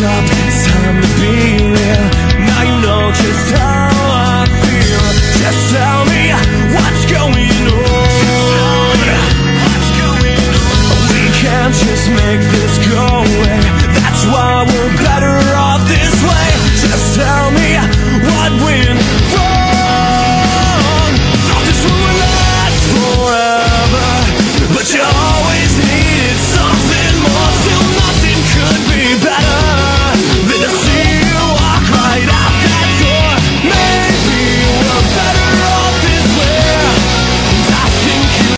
stop, it's time to be real. Now you know just how